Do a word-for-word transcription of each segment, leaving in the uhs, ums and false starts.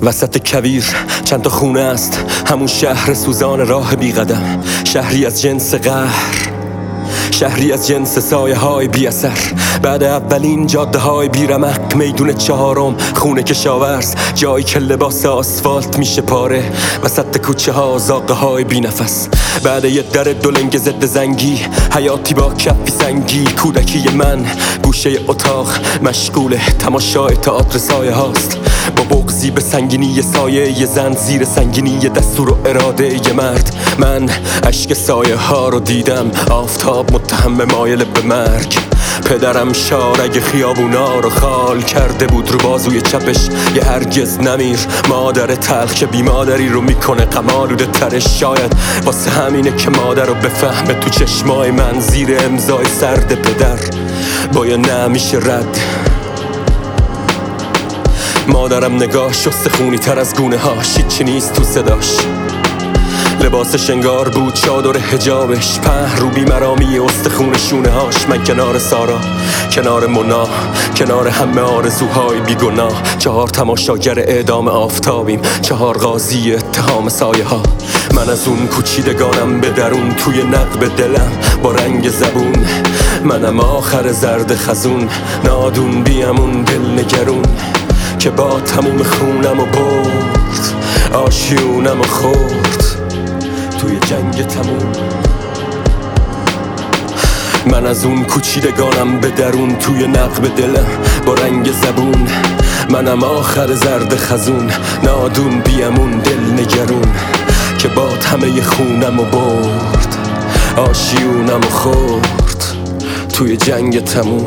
وسط کویر چند تا خونه است، همون شهر سوزان راه بی قدم. شهری از جنس قهر، شهری از جنس سایه های بی اثر. بعد اولین جاده های بی رمق، میدون چهارم خونه کشاورز، جایی که لباس آسفالت میشه پاره. وسط کوچه ها زاغه های بی نفس. بعد یه در دولنگ ضد زنگی، حیاتی با کفی سنگی. کودکی من گوشه اتاق مشغول تماشای تئاتر سایه هاست، با بغضی به سنگینی سایه ی زن، زیر سنگینی دستور و اراده ی مرد. من اشک سایه ها رو دیدم، آفتاب متهم مایل به مرگ. پدرم شارگ خیابونا رو خال کرده بود رو بازوی چپش، یه هرگز نمیر. مادر تلخ که بی مادری رو میکنه غم‌آلوده ترش. شاید واسه همینه که مادر رو بفهمه تو چشمای من، زیر امضای سرد پدر با یه نه میشه رد. مادرم نگاه شسته خونی تر از گونه هاش، هیچی نیست تو صداش. لباسش انگار بود چادر حجابش، په رو بیمرامی استخون شونه هاش. من کنار سارا، کنار مونا، کنار همه آرزوهای بیگناه. چهار تماشاگر اعدام آفتابیم، چهار قاضی اتهام سایه ها. من از اون کوچیدگانم به درون، توی نقب دلم با رنگ زبون. منم آخر زرد خزون، نادون بیامون دل نگرون، که با تموم خونم و برد، آشیونم و خورد توی جنگ تموم. من از اون کوچیدگانم به درون، توی نقب دلم با رنگ زبون. منم آخر زرد خزون، نادون بیامون دل نگرون، که با همه خونم و برد، آشیونم و خورد توی جنگ تموم.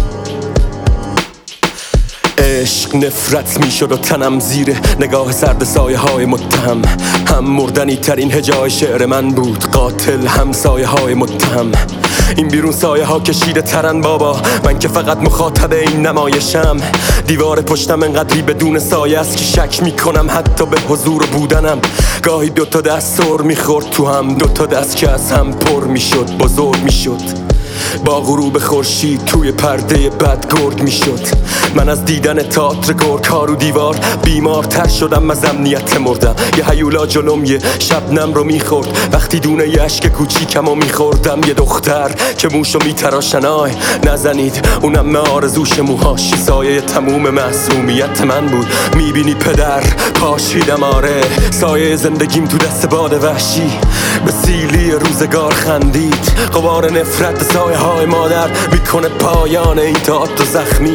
عشق نفرت میشد و تنم زیر نگاه سرد سایه های متهم. هم مردنی ترین هجای شعر من بود، قاتل هم سایه های متهم. این بیرون سایه ها کشیده ترن بابا، من که فقط مخاطب این نمایشم. دیوار پشتم انقدری بدون سایه است که شک میکنم حتی به حضور بودنم. گاهی دوتا دست سر میخورد تو هم، دوتا دست که از هم پر میشد، بزرگ میشد. با غروب خورشید توی پرده بد گرگ میشد. من از دیدن تئاتر گرگ ها رو دیوار بیمارتر شدم، از امنیت مردم. یه هیولا جلوم یه شبنم رو میخورد، وقتی دونه یه اشک کوچیکم رو میخوردم. یه دختر که موشو میتراشن، آی نزنید اونم من آرزوش موهاش. سایه تموم معصومیت من بود، میبینی پدر پاشیدم، آره سایه زندگیم تو دست باد وحشی. به سیلی روزگار خندید، غبار نفرت سایه های مادر میکنه پایان این تئاتر زخمی.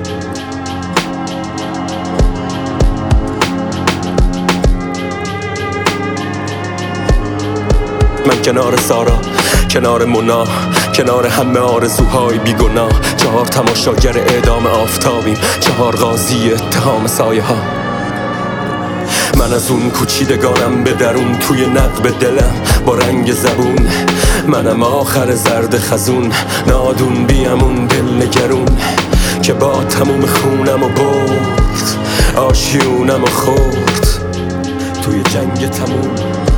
من کنار سارا، کنار مونا، کنار همه آرزوهای بیگناه. چهار تماشاگر اعدام آفتابیم، چهار قاضی اتهام سایه ها. من از اون کوچیدگانم به درون، توی نقب دلم با رنگ زبون. منم آخر زرد خزون، نادون بیامون دل نگرون، که با تموم خونم و برد، آشیونم و خورد توی جنگ تموم.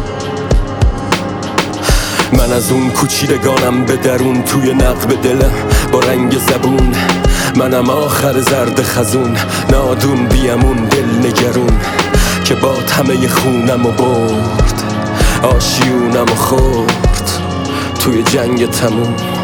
من از اون کوچیدگانم به درون، توی نقب دلم با رنگ زبون. منم آخر زرد خزون، نادون بیامون دل نگرون، که با همه خونم و برد، آشیونم و خورد توی جنگ تموم.